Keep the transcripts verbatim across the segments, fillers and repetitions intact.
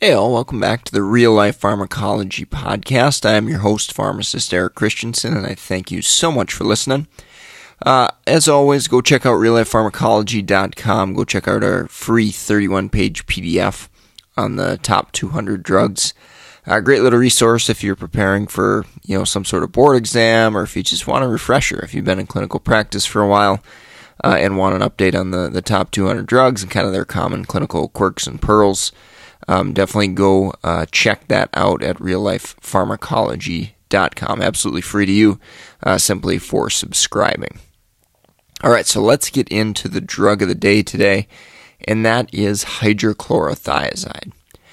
Hey all, welcome back to the Real Life Pharmacology Podcast. I am your host, pharmacist Eric Christensen, and I thank you so much for listening. Uh, as always, go check out real life pharmacology dot com. Go check out our free thirty-one page P D F on the top two hundred drugs. A great little resource if you're preparing for, you know, some sort of board exam, or if you just want a refresher, if you've been in clinical practice for a while uh, and want an update on the, the top two hundred drugs and kind of their common clinical quirks and pearls. Um, definitely go uh, check that out at real life pharmacology dot com. Absolutely free to you, uh, simply for subscribing. All right, so let's get into the drug of the day today, and that is hydrochlorothiazide.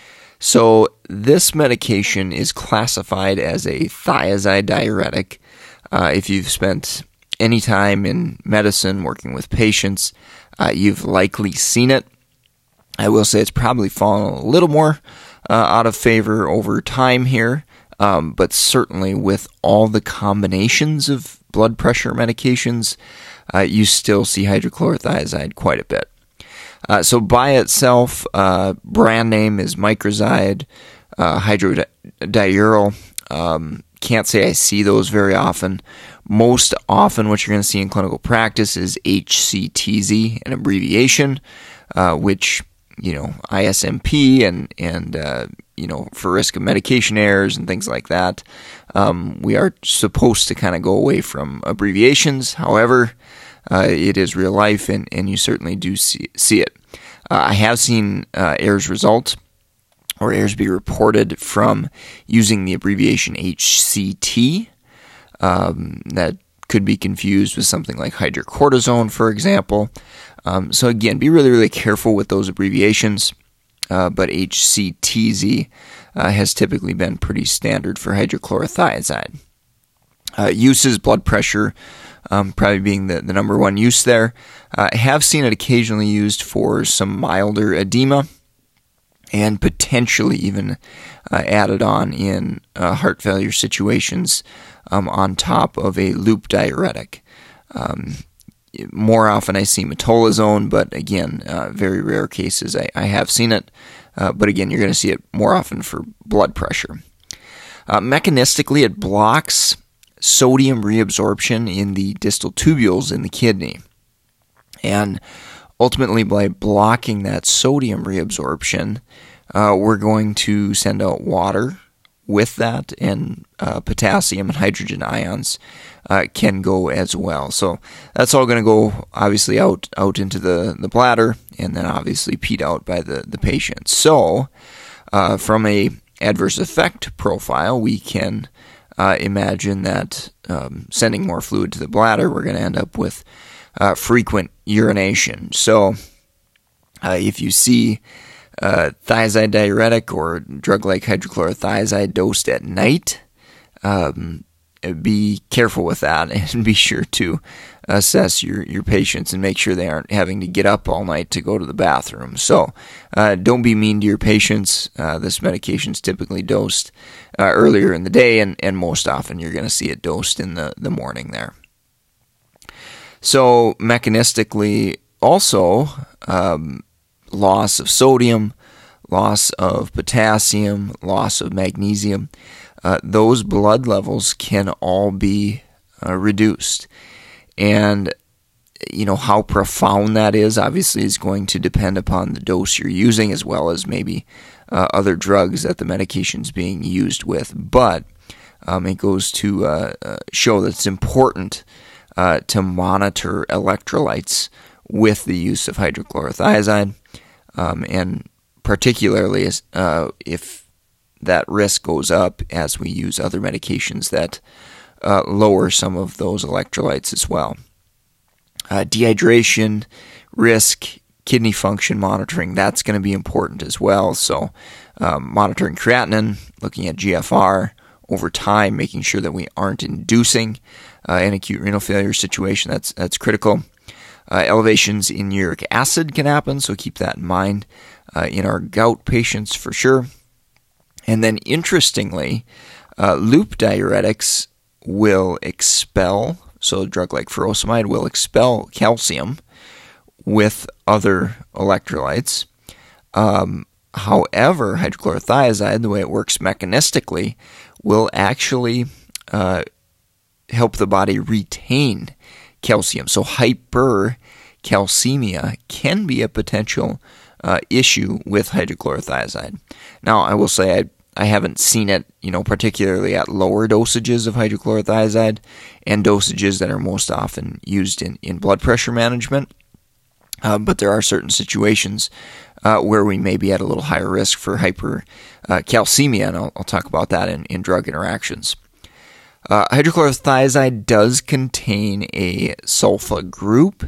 So this medication is classified as a thiazide diuretic. Uh, if you've spent any time in medicine working with patients, uh, you've likely seen it. I will say it's probably fallen a little more uh, out of favor over time here, um, but certainly with all the combinations of blood pressure medications, uh, you still see hydrochlorothiazide quite a bit. Uh, so by itself, uh, brand name is Microzide, uh, hydrodiural. Um, can't say I see those very often. Most often what you're going to see in clinical practice is H C T Z, an abbreviation, uh, which you know, I S M P and, and uh, you know, for risk of medication errors and things like that. Um, we are supposed to kind of go away from abbreviations. However, uh, it is real life, and, and you certainly do see, see it. Uh, I have seen uh, errors result or errors be reported from using the abbreviation H C T. Um, that could be confused with something like hydrocortisone, for example. Um, so again, be really, really careful with those abbreviations, uh, but H C T Z uh, has typically been pretty standard for hydrochlorothiazide. Uh, uses, blood pressure, um, probably being the, the number one use there. Uh, I have seen it occasionally used for some milder edema, and potentially even uh, added on in uh, heart failure situations um, on top of a loop diuretic. Um, More often I see metolazone, but again, uh, very rare cases I, I have seen it. Uh, but again, you're going to see it more often for blood pressure. Uh, mechanistically, it blocks sodium reabsorption in the distal tubules in the kidney. And ultimately, by blocking that sodium reabsorption, uh, we're going to send out water with that, and uh, potassium and hydrogen ions uh, can go as well. So that's all going to go obviously out out into the, the bladder, and then obviously peed out by the, the patient. So uh, from a adverse effect profile, we can uh, imagine that um, sending more fluid to the bladder, we're going to end up with uh, frequent urination. So uh, if you see Uh, thiazide diuretic or drug like hydrochlorothiazide dosed at night, um, be careful with that, and be sure to assess your, your patients and make sure they aren't having to get up all night to go to the bathroom. So uh, don't be mean to your patients. Uh, this medication is typically dosed uh, earlier in the day, and, and most often you're going to see it dosed in the, the morning there. So mechanistically also, um, loss of sodium, loss of potassium, loss of magnesium, uh, those blood levels can all be uh, reduced. And, you know, how profound that is obviously is going to depend upon the dose you're using, as well as maybe uh, other drugs that the medication's being used with. But um, it goes to uh, uh, show that it's important uh, to monitor electrolytes with the use of hydrochlorothiazide. Um, and particularly as, uh, if that risk goes up as we use other medications that uh, lower some of those electrolytes as well. Uh, dehydration, risk, kidney function monitoring, that's going to be important as well. So um, monitoring creatinine, looking at G F R over time, making sure that we aren't inducing uh, an acute renal failure situation, that's, that's critical. Uh, elevations in uric acid can happen, so keep that in mind uh, in our gout patients for sure. And then interestingly, uh, loop diuretics will expel, so a drug like furosemide will expel calcium with other electrolytes. Um, However, hydrochlorothiazide, the way it works mechanistically, will actually uh, help the body retain calcium. So hypercalcemia can be a potential uh, issue with hydrochlorothiazide. Now, I will say I, I haven't seen it, you know, particularly at lower dosages of hydrochlorothiazide and dosages that are most often used in, in blood pressure management. Uh, but there are certain situations uh, where we may be at a little higher risk for hypercalcemia, uh, and I'll, I'll talk about that in, in drug interactions. Uh, hydrochlorothiazide does contain a sulfa group,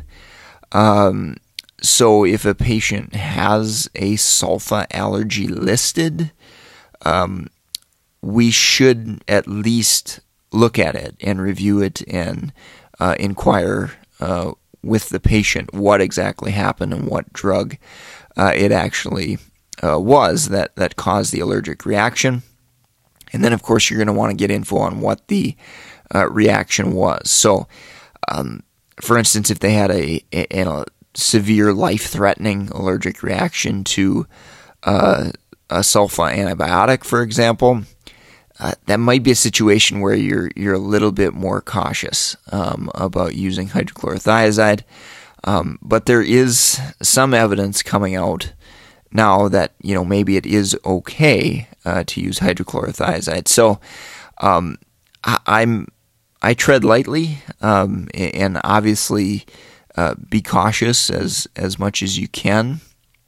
um, so if a patient has a sulfa allergy listed, um, we should at least look at it and review it and uh, inquire uh, with the patient what exactly happened and what drug uh, it actually uh, was that, that caused the allergic reaction. And then, of course, you're going to want to get info on what the uh, reaction was. So, um, for instance, if they had a, a, a severe life-threatening allergic reaction to uh, a sulfa antibiotic, for example, uh, that might be a situation where you're you're a little bit more cautious um, about using hydrochlorothiazide. Um, but there is some evidence coming out now that, you know, maybe it is okay uh, to use hydrochlorothiazide. So um, I, I'm I tread lightly um, and obviously uh, be cautious as as much as you can.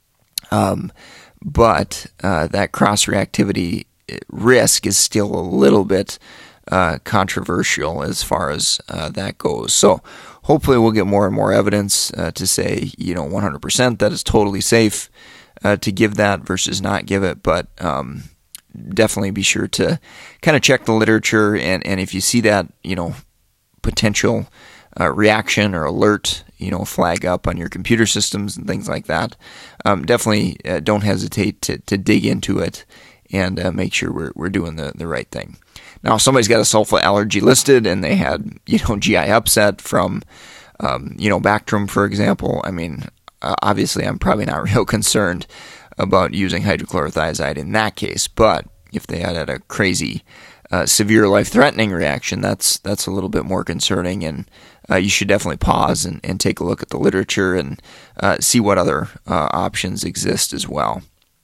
Um, but uh, that cross-reactivity risk is still a little bit uh, controversial as far as uh, that goes. So hopefully we'll get more and more evidence uh, to say, you know, one hundred percent that it's totally safe uh, to give that versus not give it. But um, definitely be sure to kind of check the literature, and, and if you see that, you know, potential uh, reaction or alert, you know, flag up on your computer systems and things like that, um, definitely uh, don't hesitate to, to dig into it and uh, make sure we're we're doing the, the right thing. Now, if somebody's got a sulfa allergy listed and they had, you know, G I upset from, um, you know, Bactrim, for example, I mean, uh, obviously I'm probably not real concerned about using hydrochlorothiazide in that case. But if they had, had a crazy, uh, severe life-threatening reaction, that's that's a little bit more concerning, and uh, you should definitely pause and, and take a look at the literature and uh, see what other uh, options exist as well.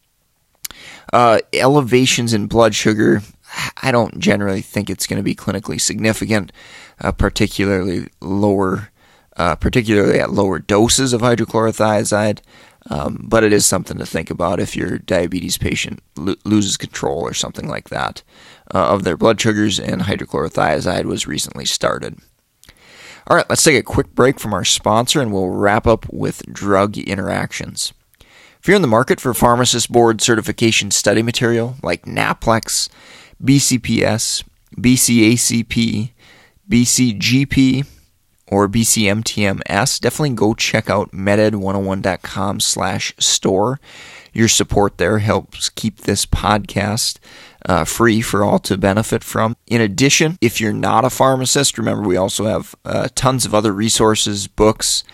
Uh, elevations in blood sugar, I don't generally think it's going to be clinically significant, uh, particularly lower, uh, particularly at lower doses of hydrochlorothiazide. Um, but it is something to think about if your diabetes patient lo- loses control or something like that uh, of their blood sugars and hydrochlorothiazide was recently started. All right, let's take a quick break from our sponsor and we'll wrap up with drug interactions. If you're in the market for pharmacist board certification study material like NAPLEX, B C P S, B C A C P, B C G P, or B C M T M S, definitely go check out meded one oh one dot com slash store. Your support there helps keep this podcast uh, free for all to benefit from. In addition, if you're not a pharmacist, remember we also have uh, tons of other resources, books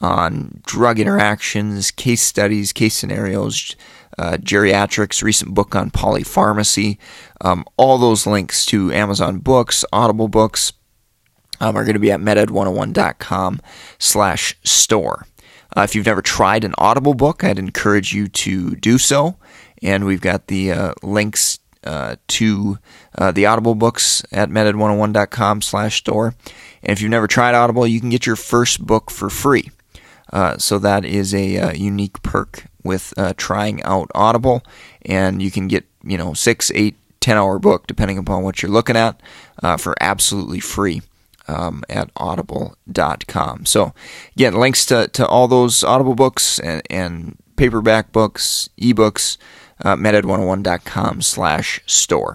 on drug interactions, case studies, case scenarios, uh, geriatrics, recent book on polypharmacy. Um, all those links to Amazon Books, Audible Books, um, are going to be at meded one oh one dot com slash store. Uh, if you've never tried an Audible book, I'd encourage you to do so. And we've got the uh, links uh, to uh, the Audible books at meded one oh one dot com slash store. And if you've never tried Audible, you can get your first book for free. Uh, so that is a uh, unique perk with uh, trying out Audible, and you can get, you know, six, eight, ten hour book depending upon what you're looking at uh, for absolutely free um, at audible dot com. So again, links to, to all those Audible books and, and paperback books, ebooks, uh, meded one oh one dot com slash store.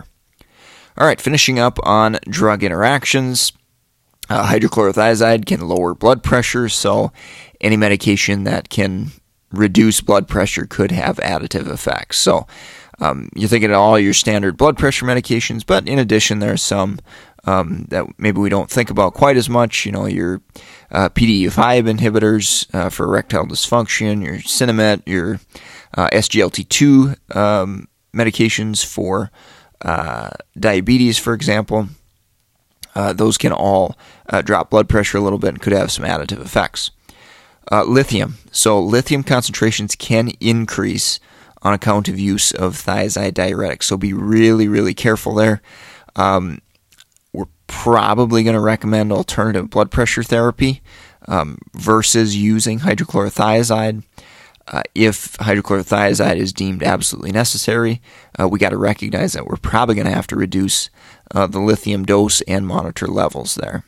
All right, finishing up on drug interactions. Uh, hydrochlorothiazide can lower blood pressure, so any medication that can reduce blood pressure could have additive effects. So um, you're thinking of all your standard blood pressure medications, but in addition, there are some um, that maybe we don't think about quite as much. You know, your uh, P D E five inhibitors uh, for erectile dysfunction, your Sinemet, your Uh, S G L T two um, medications for uh, diabetes, for example, uh, those can all uh, drop blood pressure a little bit and could have some additive effects. Uh, lithium. So lithium concentrations can increase on account of use of thiazide diuretics. So be really, really careful there. Um, we're probably going to recommend alternative blood pressure therapy um, versus using hydrochlorothiazide. Uh, if hydrochlorothiazide is deemed absolutely necessary, uh, we got to recognize that we're probably going to have to reduce uh, the lithium dose and monitor levels there.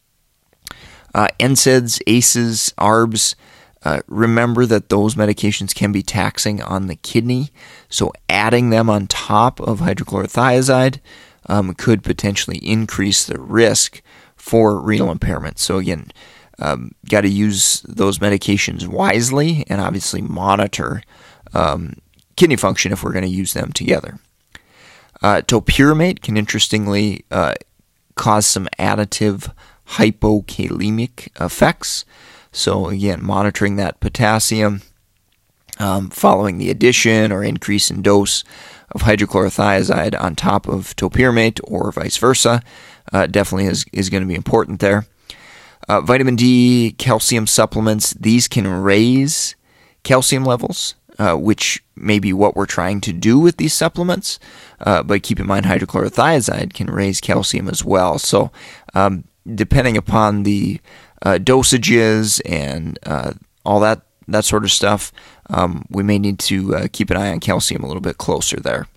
Uh, N SAIDs, A C Es, A R Bs, uh, remember that those medications can be taxing on the kidney, so adding them on top of hydrochlorothiazide um, could potentially increase the risk for renal impairment. So again, um, got to use those medications wisely and obviously monitor um, kidney function if we're going to use them together. Uh, topiramate can interestingly uh, cause some additive hypokalemic effects. So again, monitoring that potassium um, following the addition or increase in dose of hydrochlorothiazide on top of topiramate or vice versa uh, definitely is, is going to be important there. Uh, vitamin D, calcium supplements, these can raise calcium levels, uh, which may be what we're trying to do with these supplements. Uh, but keep in mind, hydrochlorothiazide can raise calcium as well. So um, depending upon the uh, dosages and uh, all that that sort of stuff, um, we may need to uh, keep an eye on calcium a little bit closer there.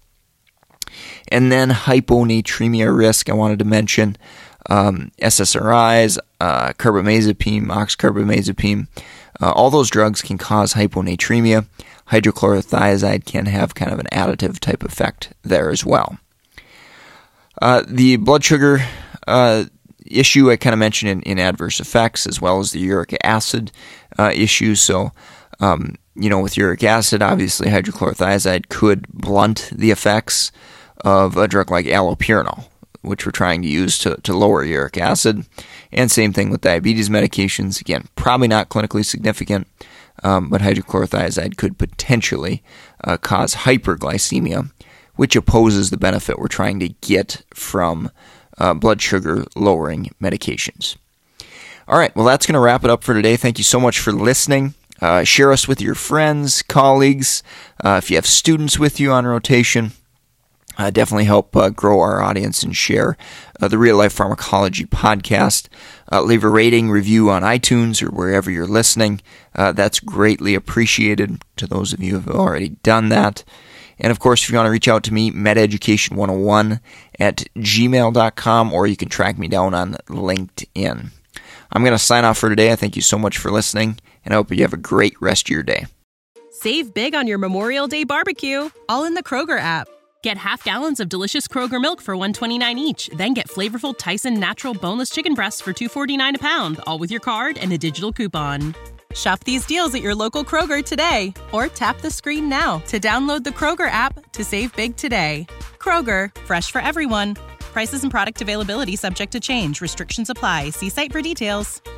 And then hyponatremia risk, I wanted to mention um, S S R Is, uh, carbamazepine, oxcarbamazepine, uh, all those drugs can cause hyponatremia. Hydrochlorothiazide can have kind of an additive type effect there as well. Uh, the blood sugar uh, issue I kind of mentioned in, in adverse effects, as well as the uric acid uh, issue. So, um, you know, with uric acid, obviously hydrochlorothiazide could blunt the effects of a drug like allopurinol, which we're trying to use to, to lower uric acid. And same thing with diabetes medications. Again, probably not clinically significant, um, but hydrochlorothiazide could potentially uh, cause hyperglycemia, which opposes the benefit we're trying to get from uh, blood sugar lowering medications. All right, well, that's going to wrap it up for today. Thank you so much for listening. Uh, share us with your friends, colleagues. Uh, if you have students with you on rotation, uh, definitely help uh, grow our audience and share uh, the Real Life Pharmacology podcast. Uh, leave a rating, review on iTunes or wherever you're listening. Uh, that's greatly appreciated to those of you who have already done that. And of course, if you want to reach out to me, mededucation one oh one at gmail dot com, or you can track me down on LinkedIn. I'm going to sign off for today. I thank you so much for listening, and I hope you have a great rest of your day. Save big on your Memorial Day barbecue, all in the Kroger app. Get half gallons of delicious Kroger milk for one dollar and twenty-nine cents each. Then get flavorful Tyson natural boneless chicken breasts for two dollars and forty-nine cents a pound, all with your card and a digital coupon. Shop these deals at your local Kroger today, or tap the screen now to download the Kroger app to save big today. Kroger, fresh for everyone. Prices and product availability subject to change. Restrictions apply. See site for details.